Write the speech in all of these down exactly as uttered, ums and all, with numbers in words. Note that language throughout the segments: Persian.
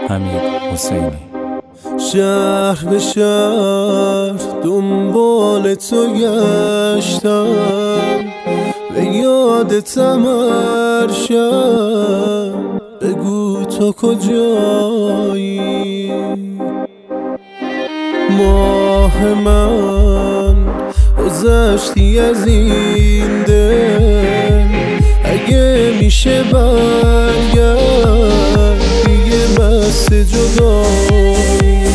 حمید حسینی. شهر به شهر دنبال تو گشتم، به یادتم هر شب، بگو تو کجایی. ماه من گذشتی از این دل، اگه میشه برگرد دیگه بس جدایی.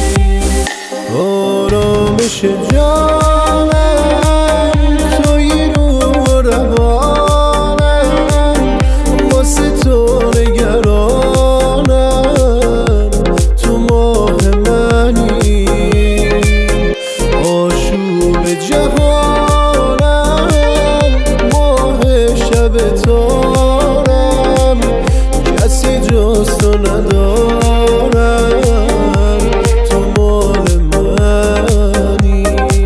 آرامش جانم توی رو روانم، واسه تو نگرانم، تو ماه منی، آشوب جهانم، ماه شب تارم، کسی جز تو ندارم، تو مال منی.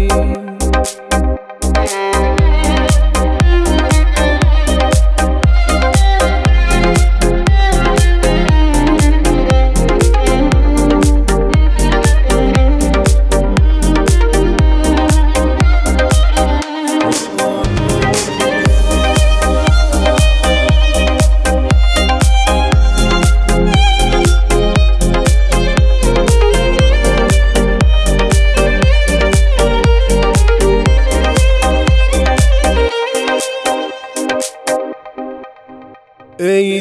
ای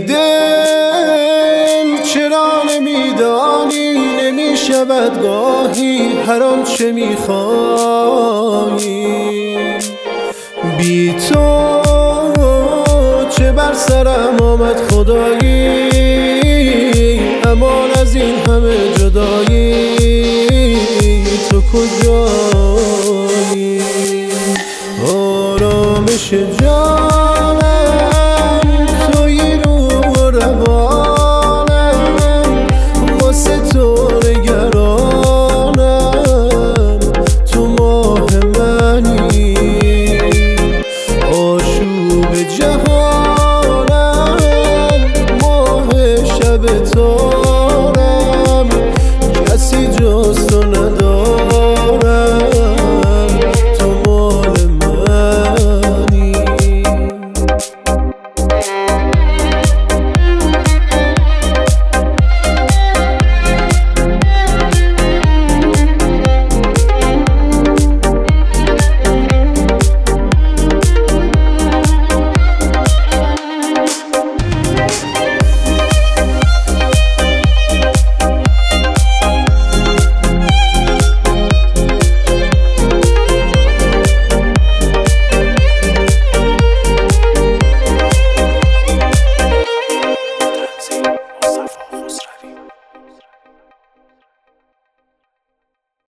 دل چرا نمیدانی نمیشود گاهی هر آنچه میخوایی؟ بی تو چه بر سرم آمد خدایی، امان از این همه جدایی. تو کجا